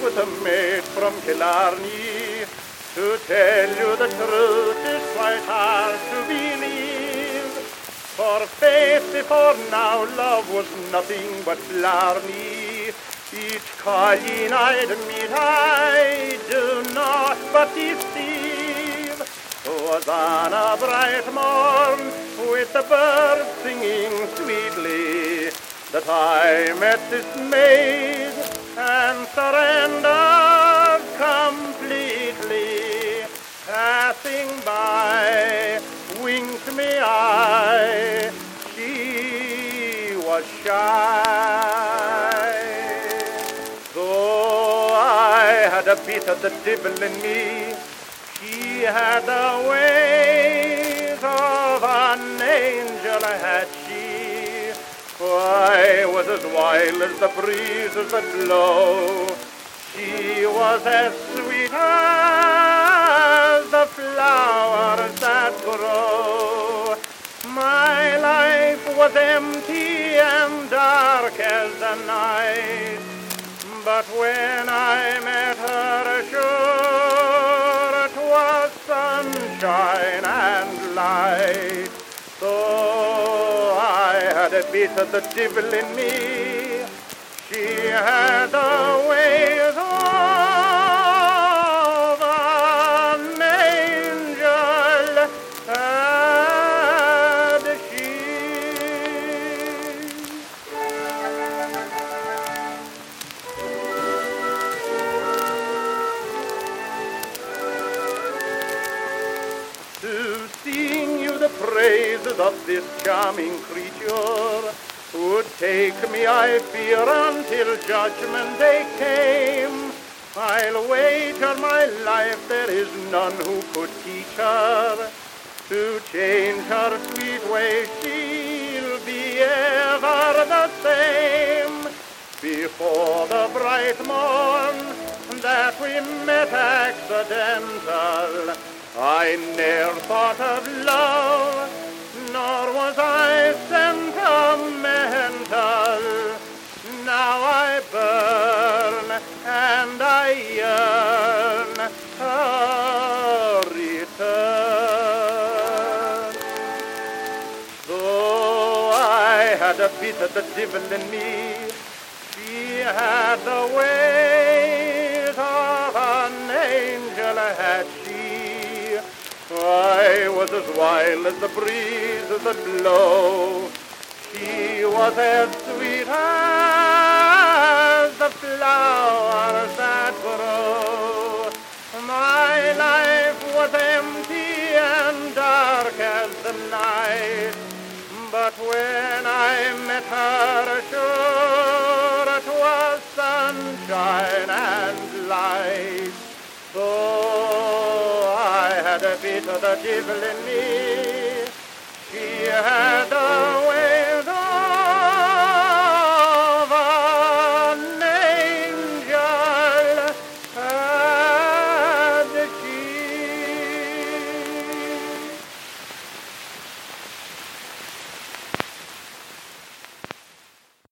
with a maid from Killarney. To tell you the truth is quite hard to believe. For faith before now love was nothing but blarney. Each colleen I'd meet I do not but deceive. 'Twas on a bright morn with the birds singing sweetly that I met this maid and surrendered completely. Passing by, winked me eye, she was shy. Though I had a bit of the devil in me, she had the ways of an angel, had she. I was as wild as the breezes that blow. She was as sweet as the flowers that grow. My life was empty and dark as the night, but when I met her, sure it was sunshine and light. Though I had a bit of the devil in me, she had the ways of an angel, had she. To sing you the praises of this charming creature would take me, I fear, until judgment day came. I'll wager my life there is none who could teach her to change her sweet ways. She'll be ever the same. Before the bright morn that we met accidental, I ne'er thought of love, nor was I sentimental. Now I burn and I yearn her return. Though I had a bit of the devil in me, she had the ways of an angel, had she. I was as wild as the breezes that blow. She was as sweet as the flowers that grow. My life was empty and dark as the night, but when I met her, sure it was sunshine and light. Though I had a bit of the devil in me, she had the